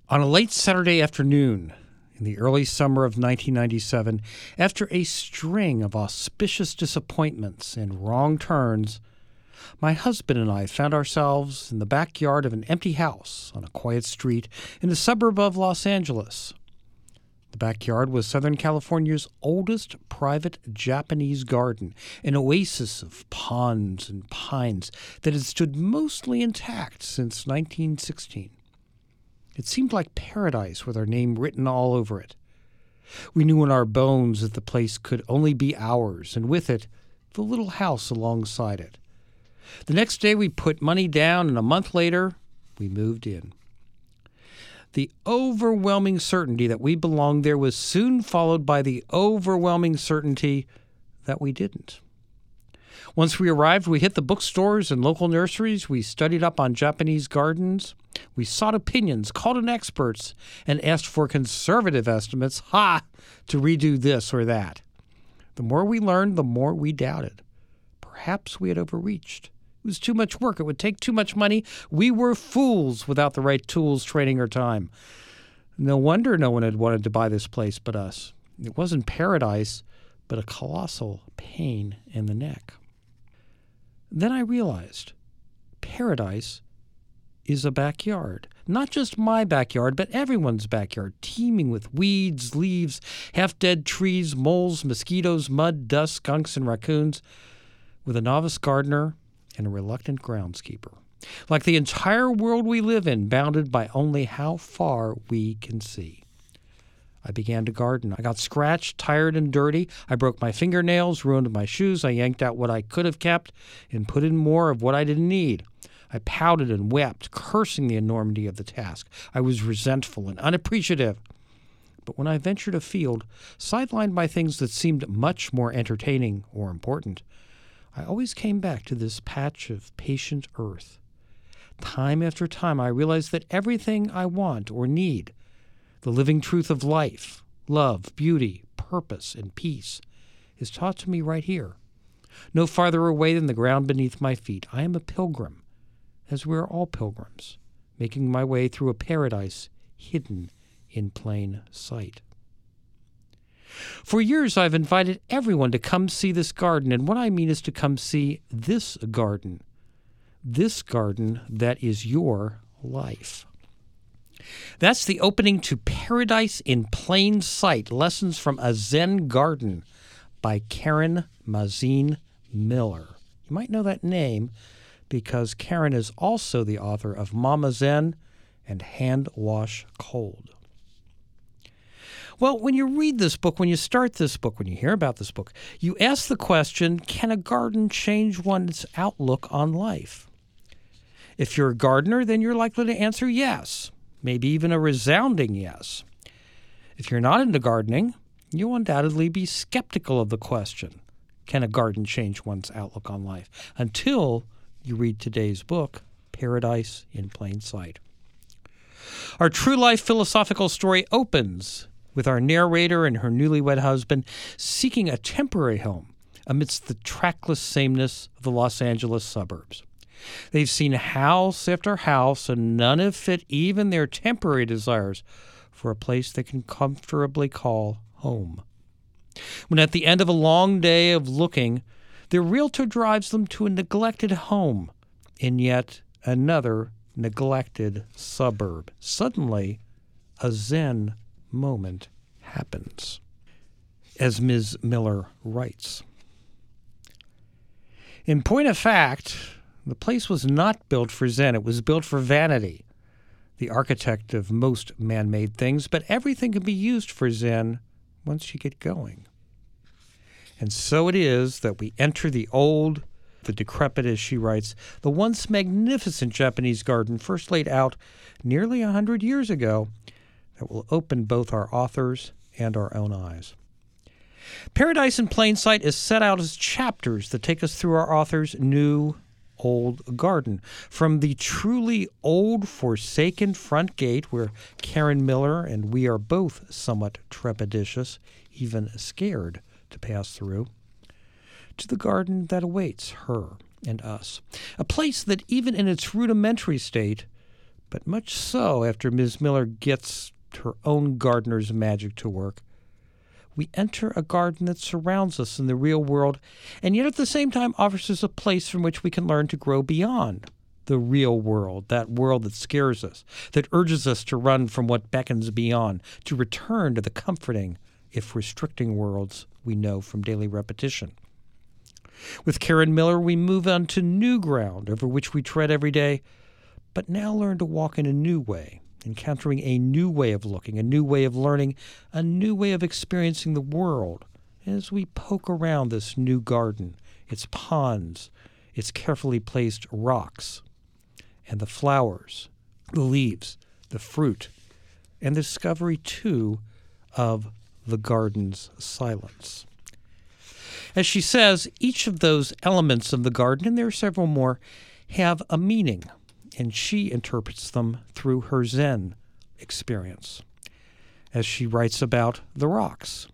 On a late Saturday afternoon in the early summer of 1997, after a string of auspicious disappointments and wrong turns, my husband and I found ourselves in the backyard of an empty house on a quiet street in a suburb of Los Angeles. The backyard was Southern California's oldest private Japanese garden, an oasis of ponds and pines that had stood mostly intact since 1916. It seemed like paradise with our name written all over it. We knew in our bones that the place could only be ours, and with it, the little house alongside it. The next day we put money down, and a month later, we moved in. The overwhelming certainty that we belonged there was soon followed by the overwhelming certainty that we didn't. Once we arrived, we hit the bookstores and local nurseries. We studied up on Japanese gardens. We sought opinions, called in experts, and asked for conservative estimates, to redo this or that. The more we learned, the more we doubted. Perhaps we had overreached. It was too much work. It would take too much money. We were fools without the right tools, training, or time. No wonder no one had wanted to buy this place but us. It wasn't paradise, but a colossal pain in the neck. Then I realized paradise is a backyard. Not just my backyard, but everyone's backyard, teeming with weeds, leaves, half-dead trees, moles, mosquitoes, mud, dust, skunks, and raccoons, with a novice gardener and a reluctant groundskeeper. Like the entire world we live in, bounded by only how far we can see. I began to garden. I got scratched, tired, and dirty. I broke my fingernails, ruined my shoes. I yanked out what I could have kept and put in more of what I didn't need. I pouted and wept, cursing the enormity of the task. I was resentful and unappreciative. But when I ventured afield, sidelined by things that seemed much more entertaining or important, I always came back to this patch of patient earth. Time after time, I realized that everything I want or need, the living truth of life, love, beauty, purpose, and peace, is taught to me right here. No farther away than the ground beneath my feet. I am a pilgrim, as we are all pilgrims, making my way through a paradise hidden in plain sight. For years, I've invited everyone to come see this garden, and what I mean is to come see this garden that is your life. That's the opening to Paradise in Plain Sight, Lessons from a Zen Garden by Karen Mazin Miller. You might know that name because Karen is also the author of Mama Zen and Hand Wash Cold. Well, when you read this book, when you start this book, when you hear about this book, you ask the question, can a garden change one's outlook on life? If you're a gardener, then you're likely to answer yes, maybe even a resounding yes. If you're not into gardening, you'll undoubtedly be skeptical of the question, can a garden change one's outlook on life? Until you read today's book, Paradise in Plain Sight. Our true life philosophical story opens with our narrator and her newlywed husband seeking a temporary home amidst the trackless sameness of the Los Angeles suburbs. They've seen house after house, and none have fit even their temporary desires for a place they can comfortably call home. When at the end of a long day of looking, their realtor drives them to a neglected home in yet another neglected suburb. Suddenly, a Zen moment happens, as Ms. Miller writes. In point of fact, the place was not built for Zen. It was built for vanity, the architect of most man-made things, but everything can be used for Zen once you get going. And so it is that we enter the old, the decrepit, as she writes, the once magnificent Japanese garden first laid out nearly 100 years ago that will open both our authors and our own eyes. Paradise in Plain Sight is set out as chapters that take us through our author's new, old garden. From the truly old, forsaken front gate where Karen Miller and we are both somewhat trepidatious, even scared to pass through, to the garden that awaits her and us. A place that, even in its rudimentary state, but much so after Ms. Miller gets her own gardener's magic to work. We enter a garden that surrounds us in the real world, and yet at the same time offers us a place from which we can learn to grow beyond the real world, that world that scares us, that urges us to run from what beckons beyond, to return to the comforting, if restricting worlds we know from daily repetition. With Karen Miller, we move on to new ground over which we tread every day, but now learn to walk in a new way, encountering a new way of looking, a new way of learning, a new way of experiencing the world as we poke around this new garden, its ponds, its carefully placed rocks, and the flowers, the leaves, the fruit, and the discovery, too, of the garden's silence. As she says, each of those elements of the garden, and there are several more, have a meaning, and she interprets them through her Zen experience. As she writes about the rocks.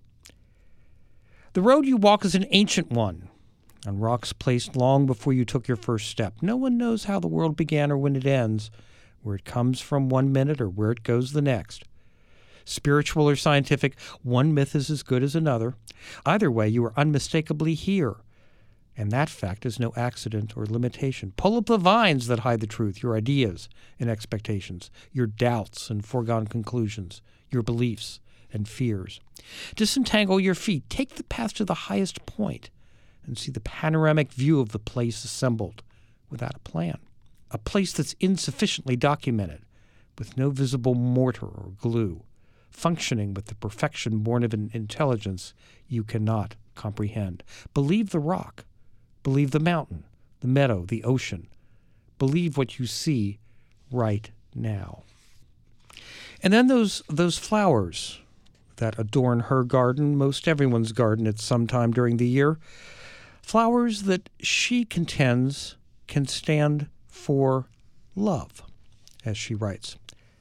The road you walk is an ancient one, on rocks placed long before you took your first step. No one knows how the world began or when it ends, where it comes from one minute or where it goes the next. Spiritual or scientific, one myth is as good as another. Either way, you are unmistakably here, and that fact is no accident or limitation. Pull up the vines that hide the truth, your ideas and expectations, your doubts and foregone conclusions, your beliefs and fears. Disentangle your feet. Take the path to the highest point and see the panoramic view of the place assembled without a plan. A place that's insufficiently documented, with no visible mortar or glue, functioning with the perfection born of an intelligence you cannot comprehend. Believe the rock. Believe the mountain, the meadow, the ocean. Believe what you see right now. And then those flowers that adorn her garden, most everyone's garden at some time during the year, flowers that she contends can stand for love, as she writes.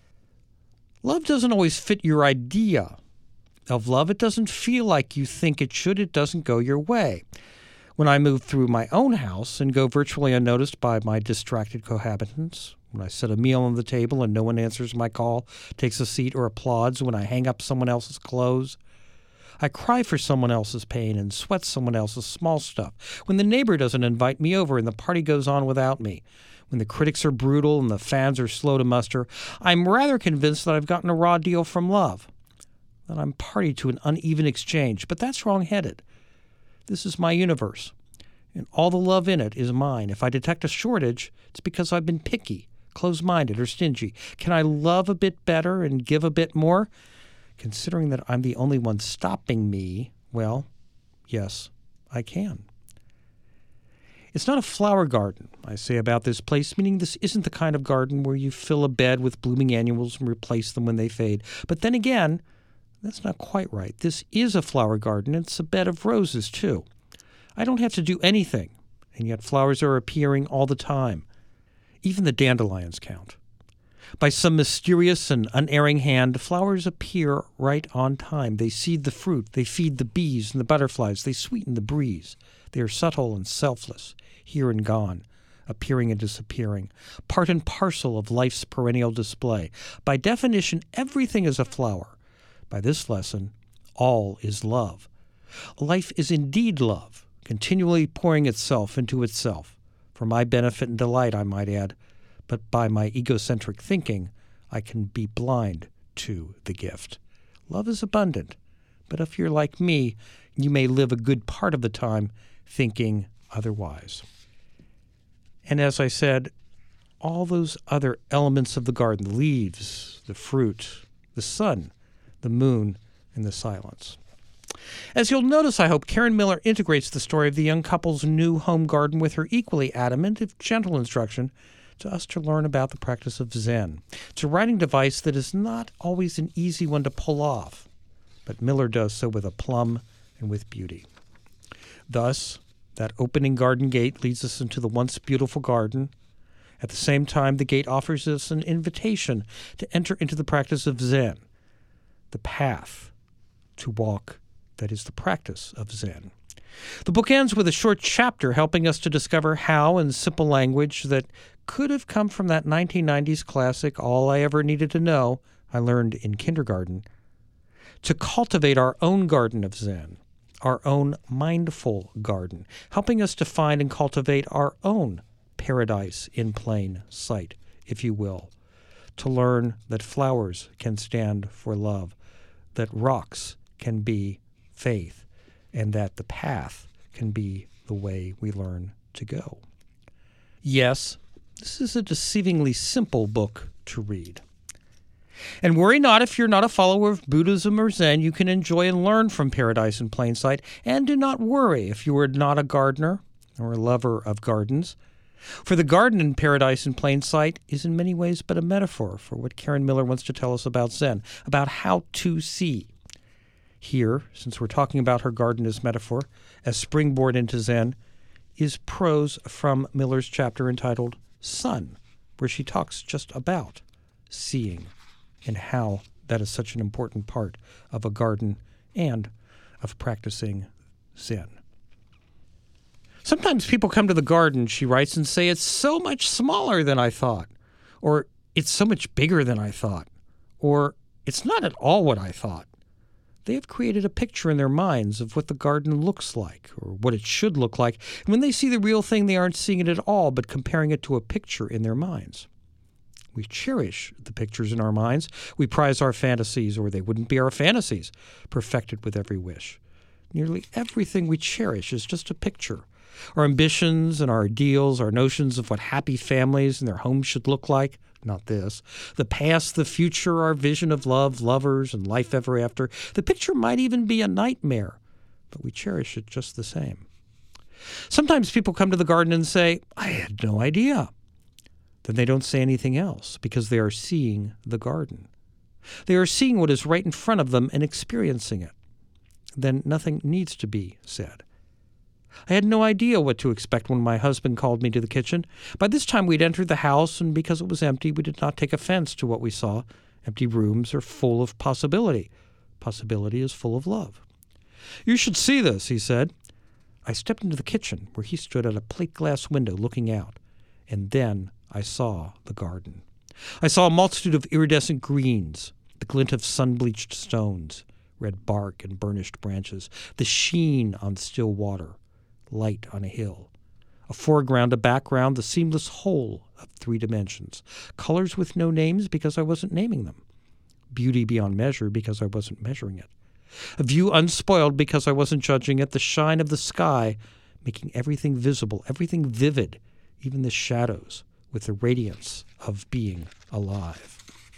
Love doesn't always fit your idea of love. It doesn't feel like you think it should. It doesn't go your way. When I move through my own house and go virtually unnoticed by my distracted cohabitants, when I set a meal on the table and no one answers my call, takes a seat, or applauds when I hang up someone else's clothes, I cry for someone else's pain and sweat someone else's small stuff, when the neighbor doesn't invite me over and the party goes on without me, when the critics are brutal and the fans are slow to muster, I'm rather convinced that I've gotten a raw deal from love, that I'm party to an uneven exchange. But that's wrong-headed. This is my universe, and all the love in it is mine. If I detect a shortage, it's because I've been picky, close-minded, or stingy. Can I love a bit better and give a bit more? Considering that I'm the only one stopping me, well, yes, I can. It's not a flower garden, I say about this place, meaning this isn't the kind of garden where you fill a bed with blooming annuals and replace them when they fade. But then again, that's not quite right. This is a flower garden. It's a bed of roses, too. I don't have to do anything, and yet flowers are appearing all the time. Even the dandelions count. By some mysterious and unerring hand, flowers appear right on time. They seed the fruit. They feed the bees and the butterflies. They sweeten the breeze. They are subtle and selfless, here and gone, appearing and disappearing, part and parcel of life's perennial display. By definition, everything is a flower. By this lesson, all is love. Life is indeed love, continually pouring itself into itself, for my benefit and delight, I might add, but by my egocentric thinking, I can be blind to the gift. Love is abundant, but if you're like me, you may live a good part of the time thinking otherwise. And as I said, all those other elements of the garden, the leaves, the fruit, the sun, the moon, and the silence. As you'll notice, I hope, Karen Miller integrates the story of the young couple's new home garden with her equally adamant, if gentle, instruction to us to learn about the practice of Zen. It's a writing device that is not always an easy one to pull off, but Miller does so with aplomb and with beauty. Thus, that opening garden gate leads us into the once beautiful garden. At the same time, the gate offers us an invitation to enter into the practice of Zen, the path to walk that is the practice of Zen. The book ends with a short chapter helping us to discover how, in simple language that could have come from that 1990s classic, All I Ever Needed to Know, I learned in kindergarten, to cultivate our own garden of Zen, our own mindful garden, helping us to find and cultivate our own paradise in plain sight, if you will, to learn that flowers can stand for love, that rocks can be faith, and that the path can be the way we learn to go. Yes, this is a deceivingly simple book to read. And worry not if you're not a follower of Buddhism or Zen. You can enjoy and learn from Paradise in Plain Sight. And do not worry if you are not a gardener or a lover of gardens. For the garden in Paradise in Plain Sight is in many ways but a metaphor for what Karen Miller wants to tell us about Zen, about how to see. Here, since we're talking about her garden as metaphor, as springboard into Zen, is prose from Miller's chapter entitled Sun, where she talks just about seeing and how that is such an important part of a garden and of practicing Zen. Sometimes people come to the garden, she writes, and say, it's so much smaller than I thought, or it's so much bigger than I thought, or it's not at all what I thought. They have created a picture in their minds of what the garden looks like, or what it should look like. And when they see the real thing, they aren't seeing it at all, but comparing it to a picture in their minds. We cherish the pictures in our minds. We prize our fantasies, or they wouldn't be our fantasies, perfected with every wish. Nearly everything we cherish is just a picture. Our ambitions and our ideals, our notions of what happy families and their homes should look like, not this. The past, the future, our vision of love, lovers, and life ever after. The picture might even be a nightmare, but we cherish it just the same. Sometimes people come to the garden and say, I had no idea. Then they don't say anything else because they are seeing the garden. They are seeing what is right in front of them and experiencing it. Then nothing needs to be said. I had no idea what to expect when my husband called me to the kitchen. By this time we'd entered the house, and because it was empty, we did not take offense to what we saw. Empty rooms are full of possibility. Possibility is full of love. You should see this, he said. I stepped into the kitchen, where he stood at a plate glass window looking out, and then I saw the garden. I saw a multitude of iridescent greens, the glint of sun-bleached stones, red bark and burnished branches, the sheen on still water, light on a hill, a foreground, a background, the seamless whole of 3 dimensions, colors with no names because I wasn't naming them, beauty beyond measure because I wasn't measuring it, a view unspoiled because I wasn't judging it, the shine of the sky making everything visible, everything vivid, even the shadows, with the radiance of being alive.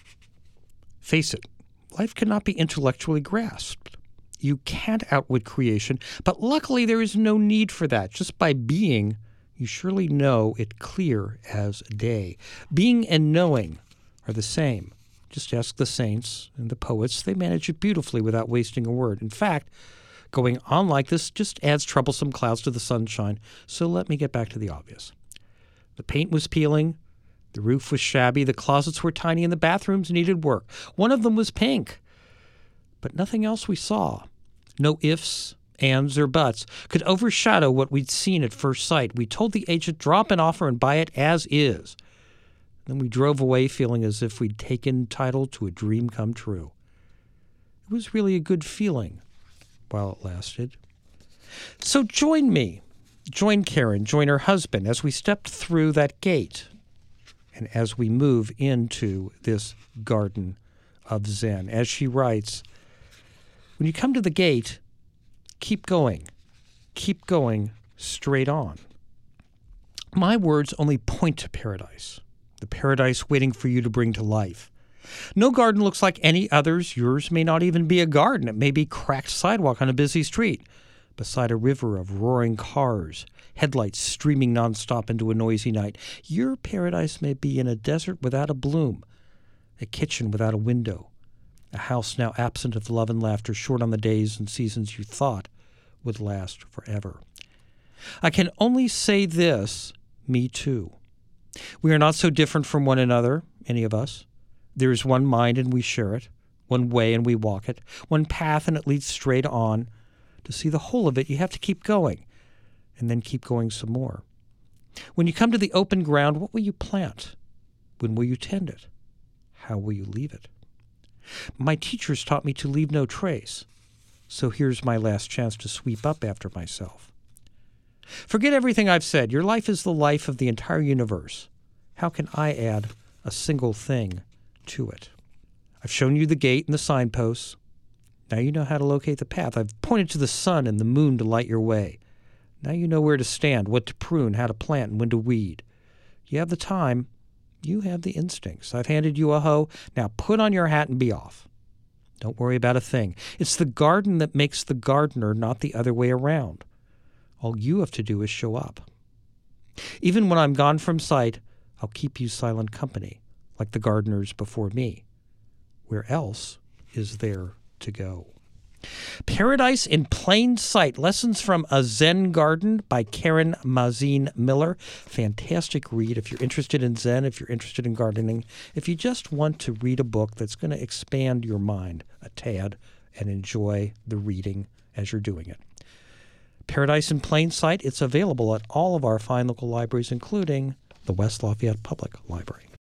Face it, life cannot be intellectually grasped. You can't outwit creation, but luckily there is no need for that. Just by being, you surely know it clear as day. Being and knowing are the same. Just ask the saints and the poets. They manage it beautifully without wasting a word. In fact, going on like this just adds troublesome clouds to the sunshine. So let me get back to the obvious. The paint was peeling. The roof was shabby. The closets were tiny, and the bathrooms needed work. One of them was pink. But nothing else we saw, no ifs, ands, or buts, could overshadow what we'd seen at first sight. We told the agent, drop an offer and buy it as is. Then we drove away feeling as if we'd taken title to a dream come true. It was really a good feeling while it lasted. So join me, join Karen, join her husband as we stepped through that gate and as we move into this garden of Zen. As she writes, when you come to the gate, keep going straight on. My words only point to paradise, the paradise waiting for you to bring to life. No garden looks like any others. Yours may not even be a garden. It may be a cracked sidewalk on a busy street, beside a river of roaring cars, headlights streaming nonstop into a noisy night. Your paradise may be in a desert without a bloom, a kitchen without a window, a house now absent of love and laughter, short on the days and seasons you thought would last forever. I can only say this, me too. We are not so different from one another, any of us. There is one mind and we share it, one way and we walk it, one path and it leads straight on. To see the whole of it, you have to keep going, and then keep going some more. When you come to the open ground, what will you plant? When will you tend it? How will you leave it? My teachers taught me to leave no trace, so here's my last chance to sweep up after myself. Forget everything I've said. Your life is the life of the entire universe. How can I add a single thing to it? I've shown you the gate and the signposts. Now you know how to locate the path. I've pointed to the sun and the moon to light your way. Now you know where to stand, what to prune, how to plant, and when to weed. You have the time. You have the instincts. I've handed you a hoe. Now put on your hat and be off. Don't worry about a thing. It's the garden that makes the gardener, not the other way around. All you have to do is show up. Even when I'm gone from sight, I'll keep you silent company, like the gardeners before me. Where else is there to go? Paradise in Plain Sight, Lessons from a Zen Garden by Karen Mazin Miller. Fantastic read if you're interested in Zen, if you're interested in gardening, if you just want to read a book that's going to expand your mind a tad and enjoy the reading as you're doing it. Paradise in Plain Sight, it's available at all of our fine local libraries, including the West Lafayette Public Library.